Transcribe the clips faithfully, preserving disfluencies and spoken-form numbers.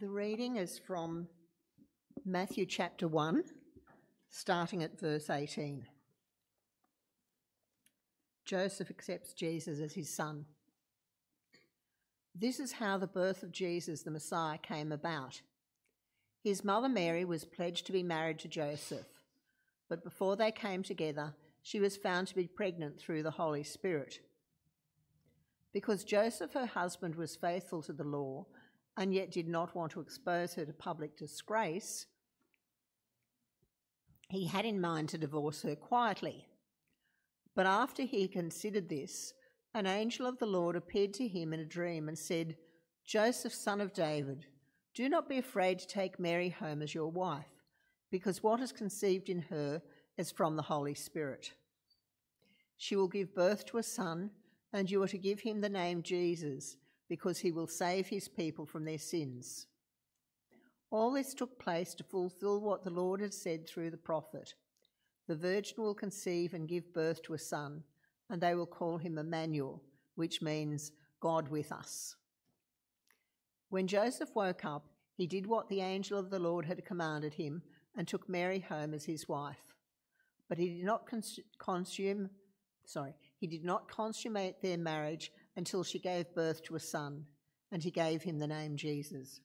The reading is from Matthew chapter one, starting at verse eighteen. Joseph accepts Jesus as his son. This is how the birth of Jesus the Messiah came about. His mother Mary was pledged to be married to Joseph, but before they came together, she was found to be pregnant through the Holy Spirit. Because Joseph, her husband, was faithful to the law and yet did not want to expose her to public disgrace, he had in mind to divorce her quietly. But after he considered this, an angel of the Lord appeared to him in a dream and said, "Joseph, son of David, do not be afraid to take Mary home as your wife, because what is conceived in her is from the Holy Spirit. She will give birth to a son, and you are to give him the name Jesus, because he will save his people from their sins." All this took place to fulfill what the Lord had said through the prophet. The virgin will conceive and give birth to a son, and they will call him Emmanuel, which means God with us. When Joseph woke up, he did what the angel of the Lord had commanded him and took Mary home as his wife. But he did not cons- consume, sorry, he did not consummate their marriage until she gave birth to a son, and he gave him the name Jesus.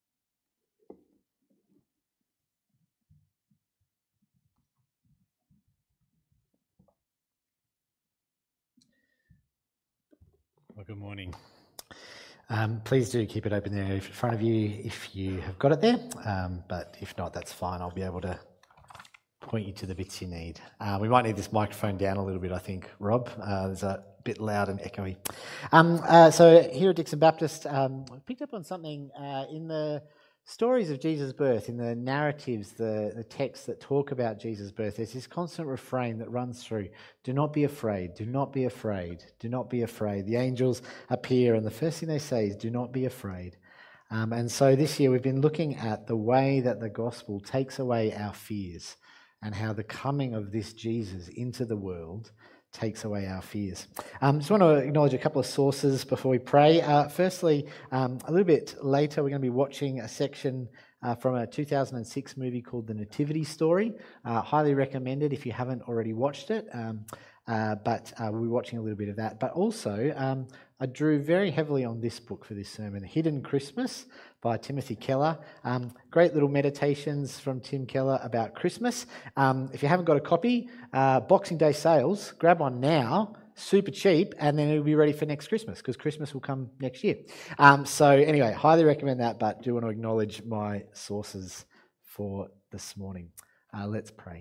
Well, good morning. Um, please do keep it open there in front of you if you have got it there, um, but if not, that's fine. I'll be able to point you to the bits you need. Uh, we might need this microphone down a little bit, I think, Rob. Uh, there's a bit loud and echoey. Um, uh, so here at Dixon Baptist, um, I picked up on something uh, in the stories of Jesus' birth, in the narratives, the, the texts that talk about Jesus' birth. There's this constant refrain that runs through: do not be afraid, do not be afraid, do not be afraid. The angels appear, and the first thing they say is, do not be afraid. Um, and so this year we've been looking at the way that the gospel takes away our fears, and how the coming of this Jesus into the world takes away our fears. I um, just want to acknowledge a couple of sources before we pray. Uh, firstly, um, a little bit later, we're going to be watching a section uh, from a two thousand six movie called The Nativity Story. Uh, highly recommended if you haven't already watched it. Um, uh, but uh, we'll be watching a little bit of that. But also, um, I drew very heavily on this book for this sermon, Hidden Christmas by Timothy Keller. Um, great little meditations from Tim Keller about Christmas. Um, if you haven't got a copy, uh, Boxing Day sales, grab one now, super cheap, and then it'll be ready for next Christmas, because Christmas will come next year. Um, so anyway, highly recommend that, but do want to acknowledge my sources for this morning. Uh, let's pray.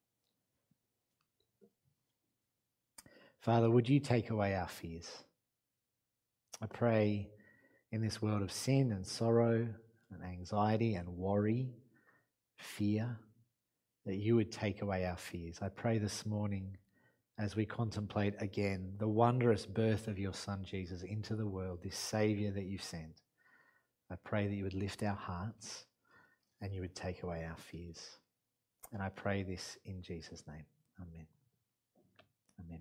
Father, would you take away our fears? I pray in this world of sin and sorrow and anxiety and worry, fear, that you would take away our fears. I pray this morning as we contemplate again the wondrous birth of your Son Jesus into the world, this Saviour that you've sent. I pray that you would lift our hearts and you would take away our fears. And I pray this in Jesus' name. Amen. Amen.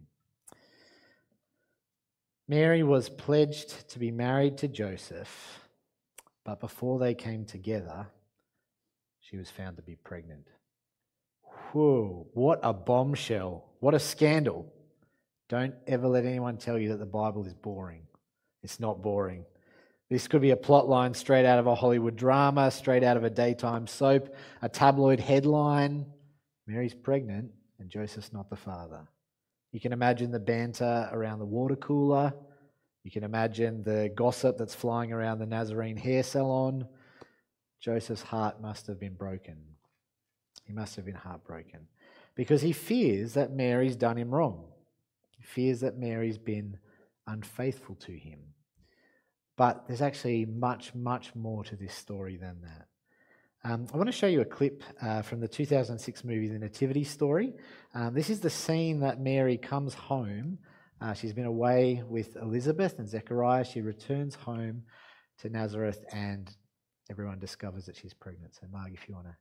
Mary was pledged to be married to Joseph, but before they came together, she was found to be pregnant. Whoa, what a bombshell. What a scandal. Don't ever let anyone tell you that the Bible is boring. It's not boring. This could be a plot line straight out of a Hollywood drama, straight out of a daytime soap, a tabloid headline. Mary's pregnant and Joseph's not the father. You can imagine the banter around the water cooler. You can imagine the gossip that's flying around the Nazarene hair salon. Joseph's heart must have been broken. He must have been heartbroken because he fears that Mary's done him wrong. He fears that Mary's been unfaithful to him. But there's actually much, much more to this story than that. Um, I want to show you a clip uh, from the two thousand six movie, The Nativity Story. Um, this is the scene that Mary comes home. Uh, she's been away with Elizabeth and Zechariah. She returns home to Nazareth and everyone discovers that she's pregnant. So Marg, if you want to.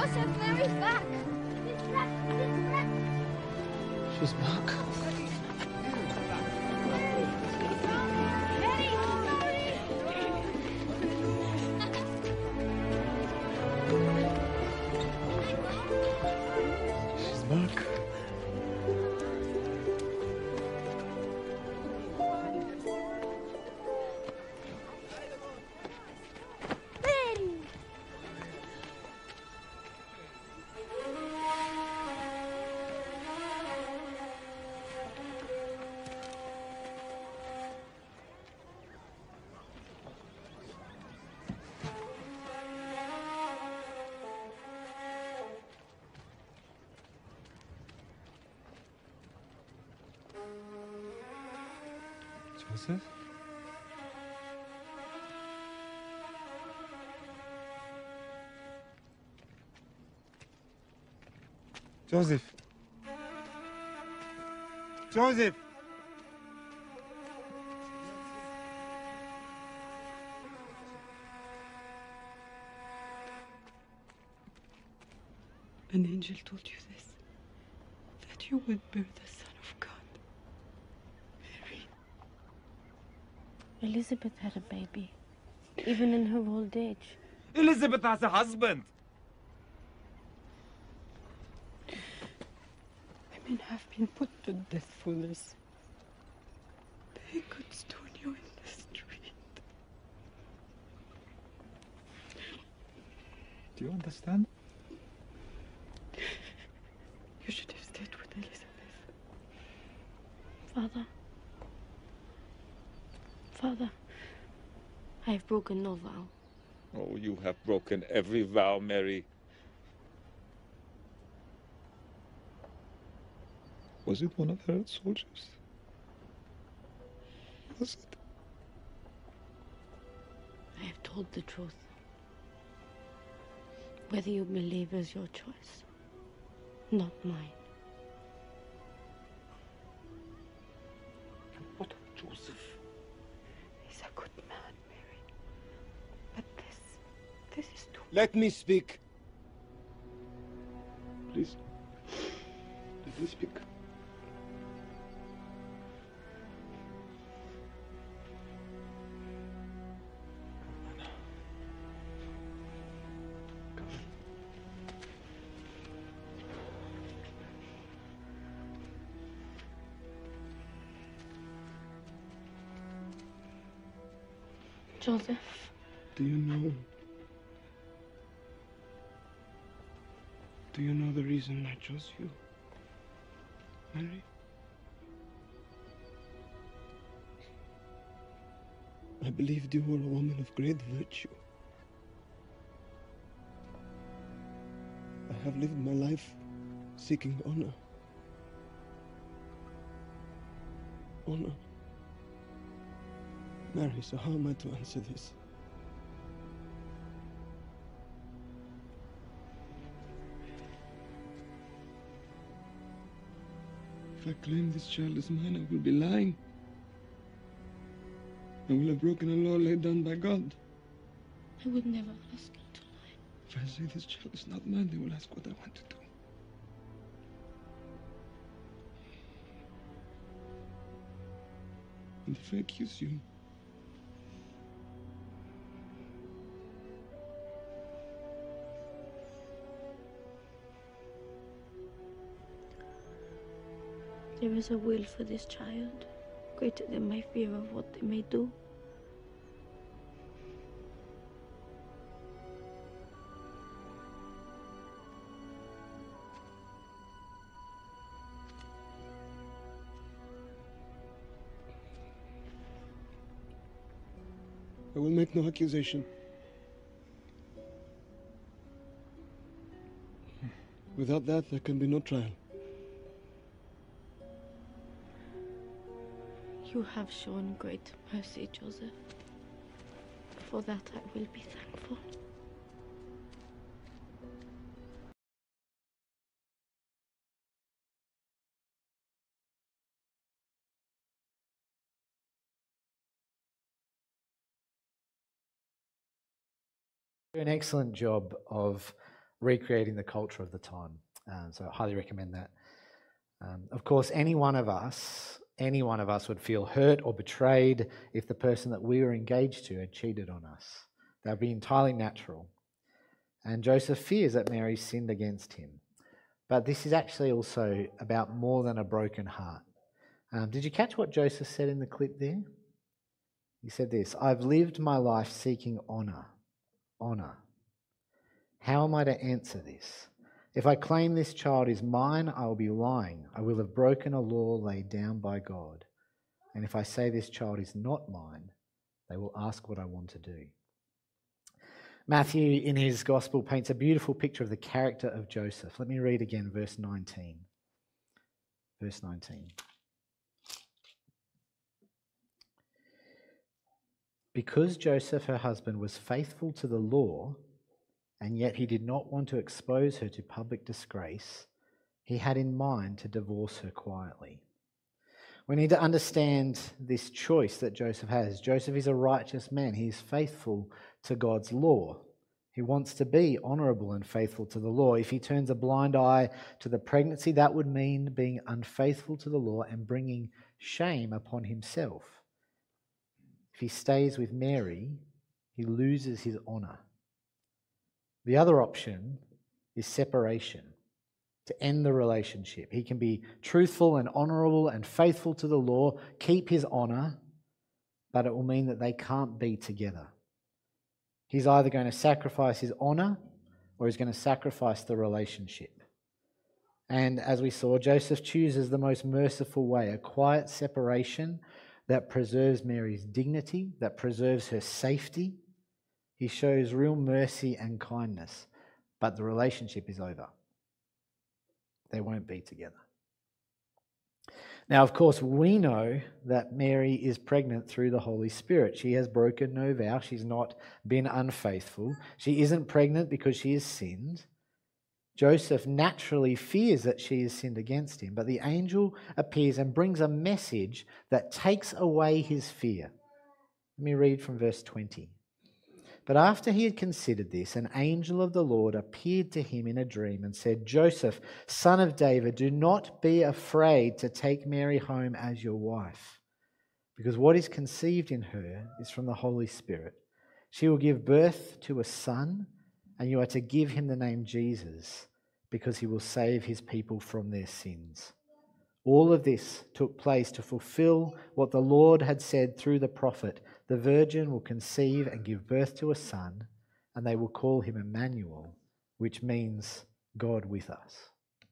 Joseph, Mary's back. She's back. She's back. Joseph? Joseph! Joseph! An angel told you this, that you would bear the Son of God. Mary. Elizabeth had a baby, even in her old age. Elizabeth has a husband! Women have been put to death for this. They could stone you in the street. Do you understand? You should have stayed with Elizabeth. Father. Father, I have broken no vow. Oh, you have broken every vow, Mary. Was it one of her soldiers? Was it? I have told the truth. Whether you believe is your choice, not mine. What of Joseph? He's a good man, Mary. But this, this is too... Let me speak. Please. Let me speak. Joseph, Do you know? Do you know the reason I chose you, Mary? I believed you were a woman of great virtue. I have lived my life seeking honor. Honor. Mary, so how am I to answer this? If I claim this child is mine, I will be lying. I will have broken a law laid down by God. I would never ask you to lie. If I say this child is not mine, they will ask what I want to do. And if I accuse you, There is a will for this child, greater than my fear of what they may do. I will make no accusation. Without that, there can be no trial. You have shown great mercy, Joseph. For that I will be thankful. An excellent job of recreating the culture of the time. Um, so I highly recommend that. Um, of course, any one of us, any one of us would feel hurt or betrayed if the person that we were engaged to had cheated on us. That would be entirely natural. And Joseph fears that Mary sinned against him. But this is actually also about more than a broken heart. Um, did you catch what Joseph said in the clip there? He said this, "I've lived my life seeking honour. Honour. How am I to answer this? If I claim this child is mine, I will be lying. I will have broken a law laid down by God. And if I say this child is not mine, they will ask what I want to do." Matthew, in his gospel, paints a beautiful picture of the character of Joseph. Let me read again verse nineteen. Verse nineteen. "Because Joseph, her husband, was faithful to the law, and yet he did not want to expose her to public disgrace, he had in mind to divorce her quietly." We need to understand this choice that Joseph has. Joseph is a righteous man. He is faithful to God's law. He wants to be honourable and faithful to the law. If he turns a blind eye to the pregnancy, that would mean being unfaithful to the law and bringing shame upon himself. If he stays with Mary, he loses his honour. The other option is separation, to end the relationship. He can be truthful and honourable and faithful to the law, keep his honour, but it will mean that they can't be together. He's either going to sacrifice his honour or he's going to sacrifice the relationship. And as we saw, Joseph chooses the most merciful way, a quiet separation that preserves Mary's dignity, that preserves her safety. He shows real mercy and kindness, but the relationship is over. They won't be together. Now, of course, we know that Mary is pregnant through the Holy Spirit. She has broken no vow. She's not been unfaithful. She isn't pregnant because she has sinned. Joseph naturally fears that she has sinned against him, but the angel appears and brings a message that takes away his fear. Let me read from verse twenty. "But after he had considered this, an angel of the Lord appeared to him in a dream and said, 'Joseph, son of David, do not be afraid to take Mary home as your wife, because what is conceived in her is from the Holy Spirit. She will give birth to a son, and you are to give him the name Jesus, because he will save his people from their sins.' All of this took place to fulfill what the Lord had said through the prophet, 'The virgin will conceive and give birth to a son, and they will call him Emmanuel,' which means God with us."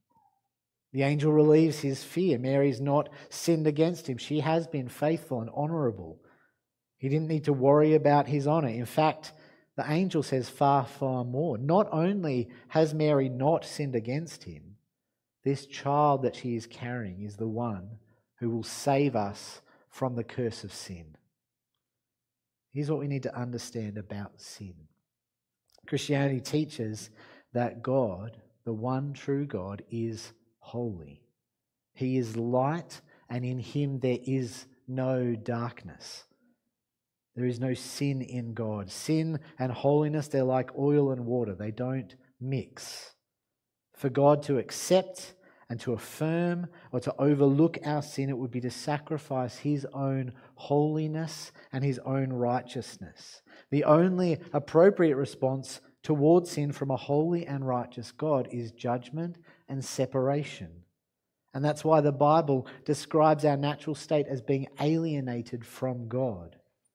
The angel relieves his fear. Mary's not sinned against him. She has been faithful and honourable. He didn't need to worry about his honour. In fact, the angel says far, far more. Not only has Mary not sinned against him, this child that she is carrying is the one who will save us from the curse of sin. Here's what we need to understand about sin. Christianity teaches that God, the one true God, is holy. He is light, and in him there is no darkness. There is no sin in God. Sin and holiness, they're like oil and water. They don't mix. For God to accept and to affirm or to overlook our sin, it would be to sacrifice his own holiness and his own righteousness. The only appropriate response towards sin from a holy and righteous God is judgment and separation. And that's why the Bible describes our natural state as being alienated from God.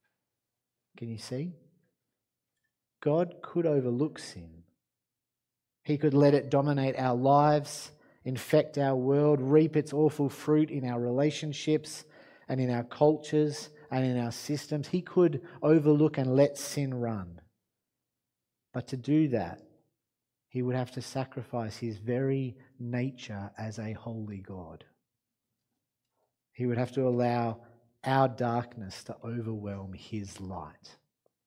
Can you see? God could overlook sin. He could let it dominate our lives, infect our world, reap its awful fruit in our relationships and in our cultures and in our systems. He could overlook and let sin run. But to do that, he would have to sacrifice his very nature as a holy God. He would have to allow our darkness to overwhelm his light.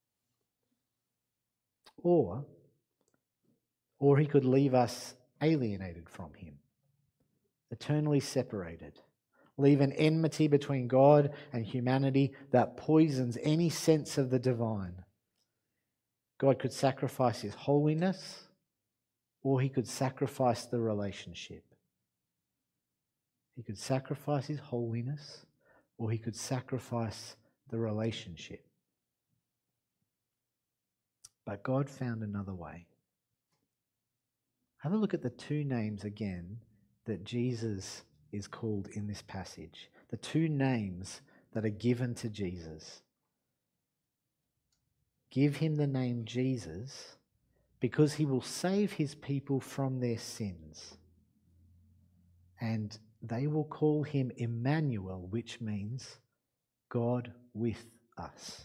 Or, or he could leave us alienated from him, eternally separated, leave an enmity between God and humanity that poisons any sense of the divine. God could sacrifice his holiness or he could sacrifice the relationship. He could sacrifice his holiness, or he could sacrifice the relationship. But God found another way. Have a look at the two names again that Jesus is called in this passage. The two names that are given to Jesus. Give him the name Jesus because he will save his people from their sins. And they will call him Emmanuel, which means God with us.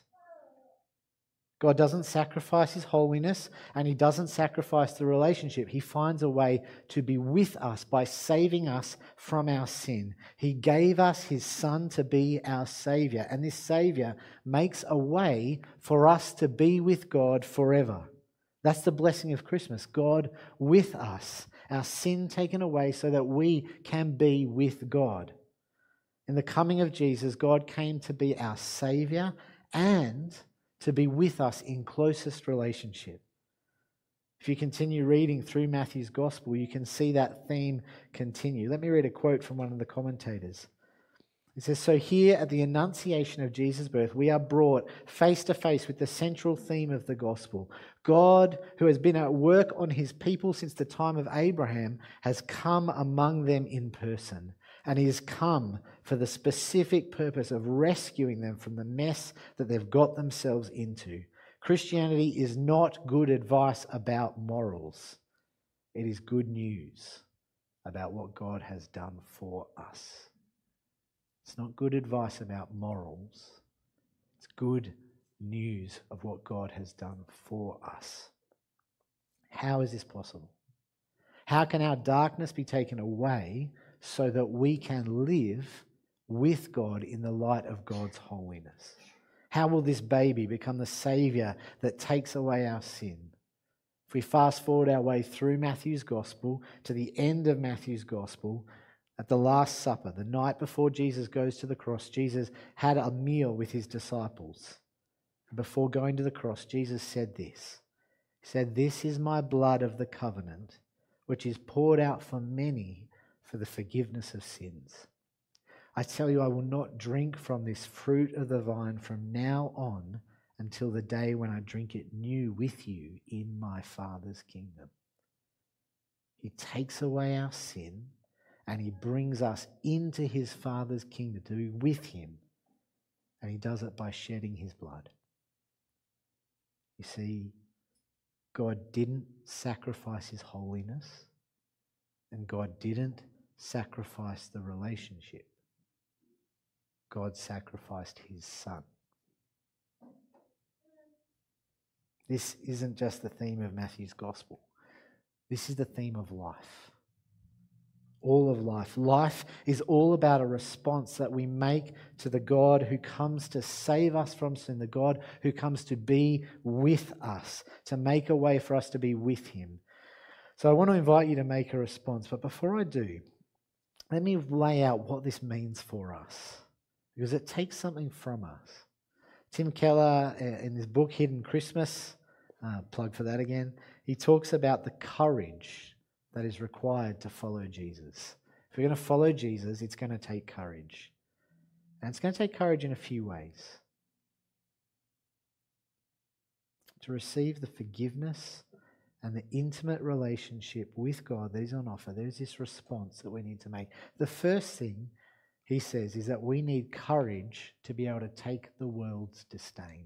God doesn't sacrifice his holiness, and he doesn't sacrifice the relationship. He finds a way to be with us by saving us from our sin. He gave us his Son to be our Saviour, and this Saviour makes a way for us to be with God forever. That's the blessing of Christmas. God with us, our sin taken away so that we can be with God. In the coming of Jesus, God came to be our Saviour and to be with us in closest relationship. If you continue reading through Matthew's Gospel, you can see that theme continue. Let me read a quote from one of the commentators. It says, "So here at the Annunciation of Jesus' birth, we are brought face to face with the central theme of the Gospel. God, who has been at work on his people since the time of Abraham, has come among them in person. And he has come for the specific purpose of rescuing them from the mess that they've got themselves into. Christianity is not good advice about morals. It is good news about what God has done for us." It's not good advice about morals. It's good news of what God has done for us. How is this possible? How can our darkness be taken away so that we can live with God in the light of God's holiness? How will this baby become the Saviour that takes away our sin? If we fast forward our way through Matthew's Gospel to the end of Matthew's Gospel, at the Last Supper, the night before Jesus goes to the cross, Jesus had a meal with his disciples. And before going to the cross, Jesus said this. He said, "This is my blood of the covenant, which is poured out for many for the forgiveness of sins. I tell you, I will not drink from this fruit of the vine from now on until the day when I drink it new with you in my Father's kingdom." He takes away our sin and he brings us into his Father's kingdom to be with him. And he does it by shedding his blood. You see, God didn't sacrifice his holiness, and God didn't sacrifice the relationship. God sacrificed his Son. This isn't just the theme of Matthew's Gospel. This is the theme of life. All of life. Life is all about a response that we make to the God who comes to save us from sin, the God who comes to be with us, to make a way for us to be with him. So I want to invite you to make a response, but before I do, let me lay out what this means for us, because it takes something from us. Tim Keller, in his book Hidden Christmas, uh, plug for that again, he talks about the courage that is required to follow Jesus. If we're going to follow Jesus, it's going to take courage. And it's going to take courage in a few ways. To receive the forgiveness and the intimate relationship with God that is on offer, there's this response that we need to make. The first thing, he says, is that we need courage to be able to take the world's disdain.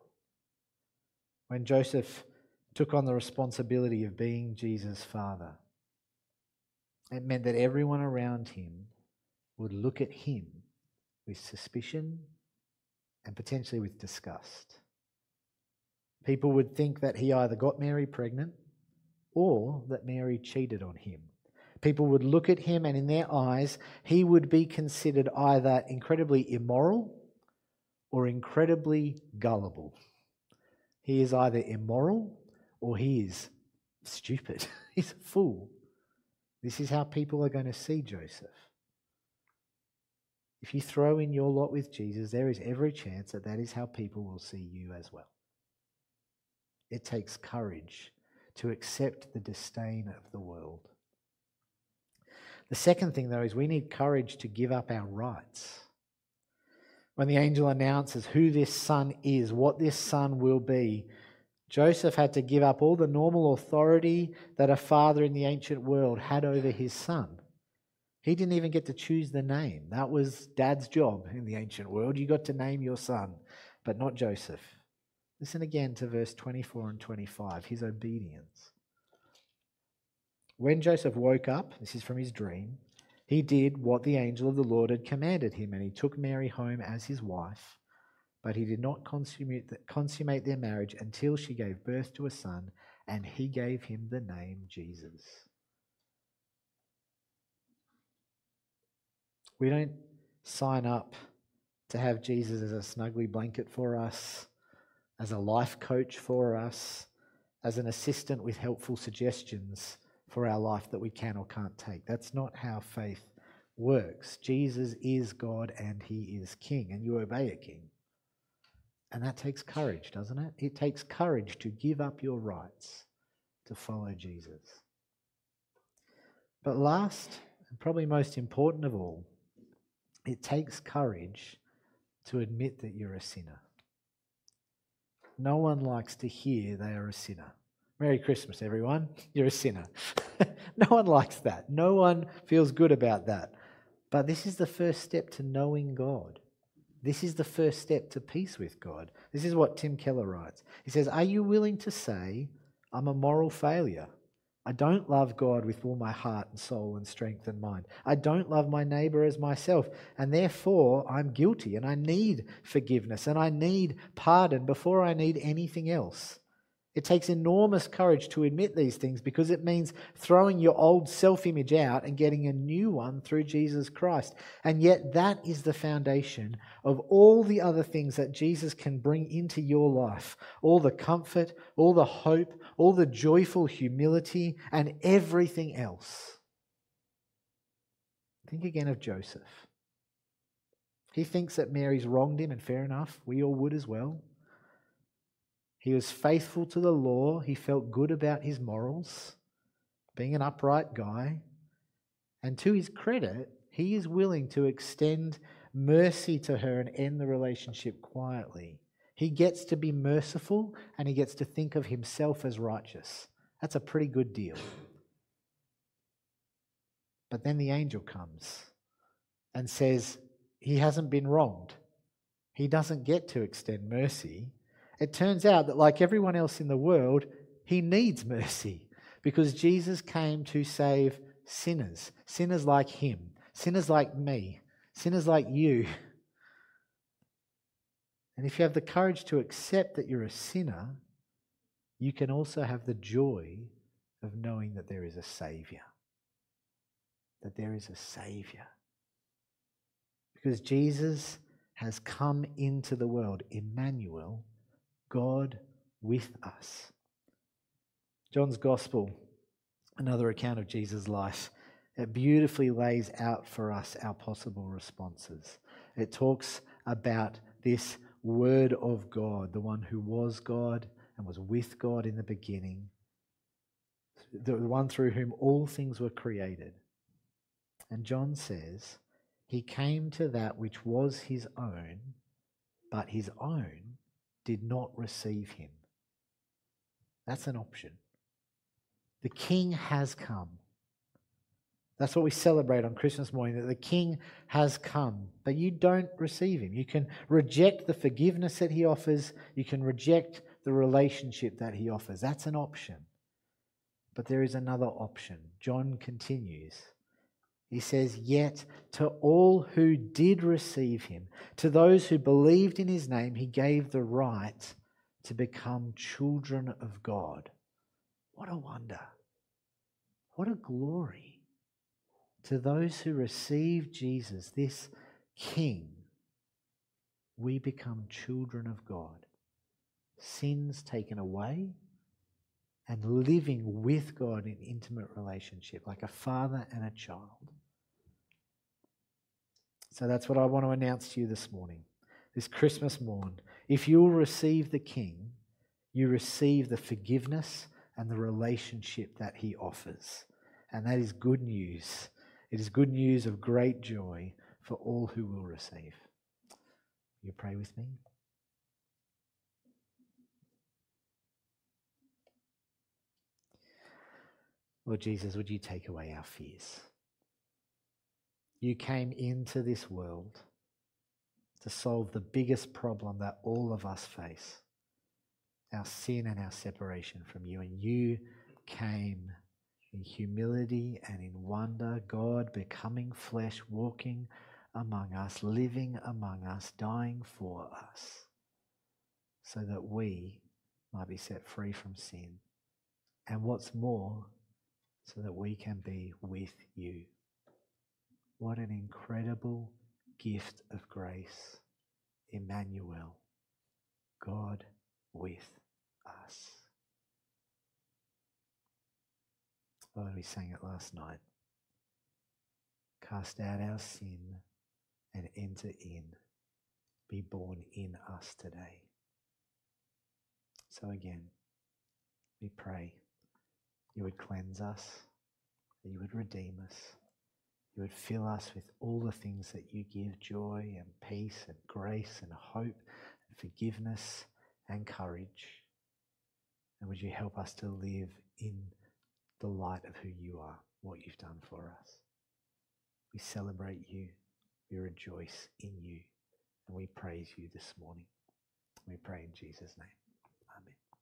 When Joseph took on the responsibility of being Jesus' father, it meant that everyone around him would look at him with suspicion and potentially with disgust. People would think that he either got Mary pregnant or that Mary cheated on him. People would look at him and in their eyes, he would be considered either incredibly immoral or incredibly gullible. He is either immoral or he is stupid. He's a fool. This is how people are going to see Joseph. If you throw in your lot with Jesus, there is every chance that that is how people will see you as well. It takes courage to accept the disdain of the world. The second thing, though, is we need courage to give up our rights. When the angel announces who this son is, what this son will be, Joseph had to give up all the normal authority that a father in the ancient world had over his son. He didn't even get to choose the name. That was dad's job in the ancient world. You got to name your son, but not Joseph. Listen again to verse twenty-four and twenty-five, his obedience. When Joseph woke up, this is from his dream, he did what the angel of the Lord had commanded him, and he took Mary home as his wife, but he did not consummate, the, consummate their marriage until she gave birth to a son, and he gave him the name Jesus. We don't sign up to have Jesus as a snuggly blanket for us, as a life coach for us, as an assistant with helpful suggestions for our life that we can or can't take. That's not how faith works. Jesus is God and he is king, and you obey a king. And that takes courage, doesn't it? It takes courage to give up your rights to follow Jesus. But last, and probably most important of all, it takes courage to admit that you're a sinner. No one likes to hear they are a sinner. Merry Christmas, everyone. You're a sinner. No one likes that. No one feels good about that. But this is the first step to knowing God. This is the first step to peace with God. This is what Tim Keller writes. He says, are you willing to say, I'm a moral failure? I don't love God with all my heart and soul and strength and mind. I don't love my neighbour as myself, and therefore I'm guilty and I need forgiveness and I need pardon before I need anything else. It takes enormous courage to admit these things because it means throwing your old self-image out and getting a new one through Jesus Christ. And yet that is the foundation of all the other things that Jesus can bring into your life. All the comfort, all the hope, all the joyful humility, and everything else. Think again of Joseph. He thinks that Mary's wronged him, and fair enough, we all would as well. He was faithful to the law. He felt good about his morals, being an upright guy. And to his credit, he is willing to extend mercy to her and end the relationship quietly. He gets to be merciful and he gets to think of himself as righteous. That's a pretty good deal. But then the angel comes and says he hasn't been wronged. He doesn't get to extend mercy. It turns out that like everyone else in the world, he needs mercy because Jesus came to save sinners, sinners like him, sinners like me, sinners like you. And if you have the courage to accept that you're a sinner, you can also have the joy of knowing that there is a Saviour. That there is a Saviour. Because Jesus has come into the world, Emmanuel, God with us. John's Gospel, another account of Jesus' life, it beautifully lays out for us our possible responses. It talks about this Word of God, the one who was God and was with God in the beginning, the one through whom all things were created. And John says, he came to that which was his own, but his own did not receive him. That's an option. The King has come. That's what we celebrate on Christmas morning, that the King has come, but you don't receive him. You can reject the forgiveness that he offers. You can reject the relationship that he offers. That's an option. But there is another option. John continues. He says, yet to all who did receive him, to those who believed in his name, he gave the right to become children of God. What a wonder. What a glory. To those who receive Jesus, this King, we become children of God. Sins taken away and living with God in intimate relationship, like a father and a child. So that's what I want to announce to you this morning, this Christmas morn. If you will receive the King, you receive the forgiveness, and the relationship that he offers. And that is good news. It is good news of great joy for all who will receive. Will you pray with me? Lord Jesus, would you take away our fears? You came into this world to solve the biggest problem that all of us face, our sin and our separation from you. And you came in humility and in wonder, God becoming flesh, walking among us, living among us, dying for us, so that we might be set free from sin. And what's more, so that we can be with you. What an incredible gift of grace. Emmanuel, God with us. Oh, we sang it last night. Cast out our sin and enter in. Be born in us today. So again, we pray you would cleanse us, that you would redeem us, you would fill us with all the things that you give, joy and peace and grace and hope and forgiveness and courage. And would you help us to live in the light of who you are, what you've done for us. We celebrate you, we rejoice in you, and we praise you this morning. We pray in Jesus' name. Amen.